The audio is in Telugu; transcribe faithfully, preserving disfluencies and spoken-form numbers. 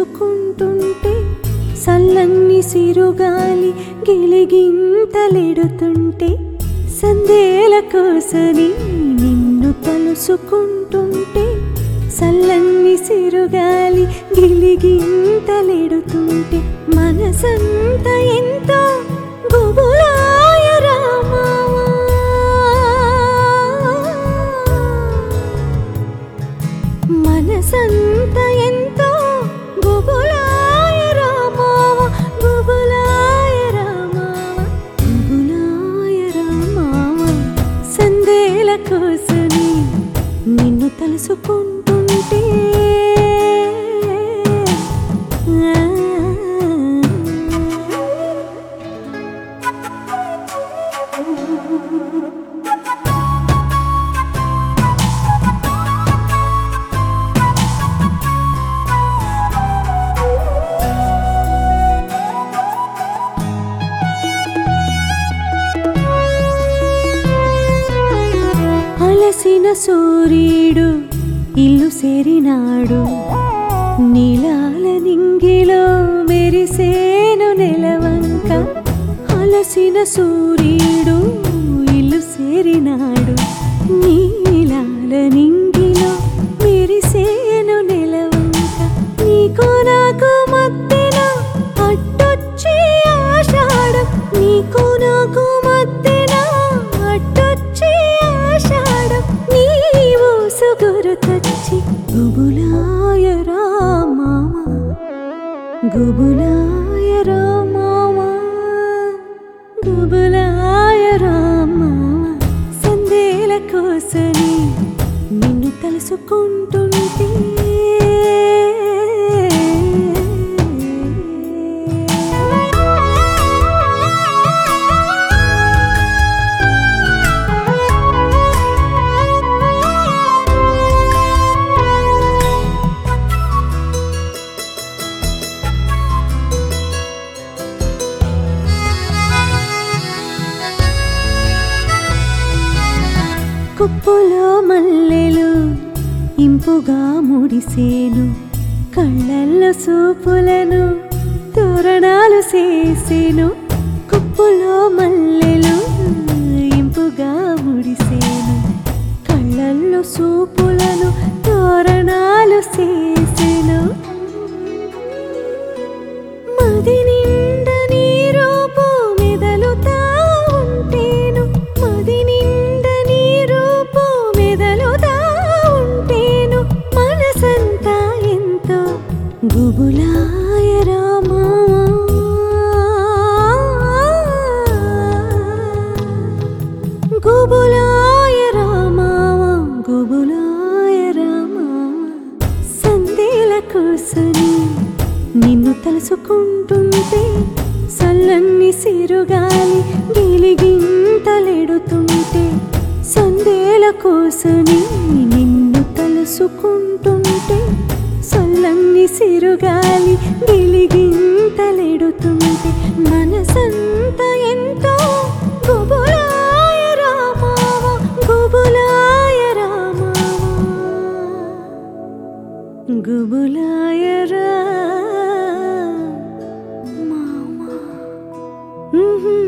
తలుసుకుంటుంటే సల్లన్ని సిరుగాలి గిలిగింతలెడుతుంటే సందేల కోసని నిన్ను తలుసుకుంటుంటే సల్లన్ని సిరుగాలి గిలిగింతలెడుతుంటే మనసంత ఎంతో గుబులాయ రామావా మనసంత ఎంతో గుబులాయ రామావా గుబులాయ రామావా గుబులాయ రామావా సందేల కోసని నిన్ను తలుసుకుంటుంటే అలసిన సూర్యుడు ఇల్లు సేరినాడు నీలాల నింగిలో మెరిసేను నెలవంక అలసిన సూర్యుడు ఇల్లు సేరినాడు నీలాల నింగిలో మెరిసేను నెలవంక నీకు నాకు మధ్యన అట్టొచ్చి ఆషాఢం నీకు నాకు మధ్యన అట్టొచ్చి ఆషాఢం నీవు సుగురుతొచ్చి గుబులాయ రామావా గుబులాయ రామావా గుబులాయ రామావా సందేల కోసని నిన్ను తలుసుకుంటుంటే కుప్పులో మల్లెలు ఇంపుగా ముడిసేను కళ్ళల్లో సూపులను తోరణాలు చేసేను కుప్పులో మల్లెలు ఇంపుగా ముడిసేను కళ్ళల్లో సూపులను తోరణాలు చేసేను మది నిండా నీ రూపు మెదలుతా ఉంటేను మది నిండా నీ రూపు మెదలుతా ఉంటేను మనసంతా ఎంతో గుబులాయ రామావా గుబులాయ రామావా గుబులాయ రామావా సందేల కోసని నిన్ను తలుసుకుంటుంటే సల్లన్ని సిరుగాలి గిలిగింతలెడుతుంటే సందేల కోసని నిన్ను తలుసుకుంటుంటే సల్లన్ని సిరుగాలి గిలిగింతలెడుతుంటే మనసంత ఎంతో గుబులాయ రామావా గుబులాయ రామావా గుబులాయ రా మావా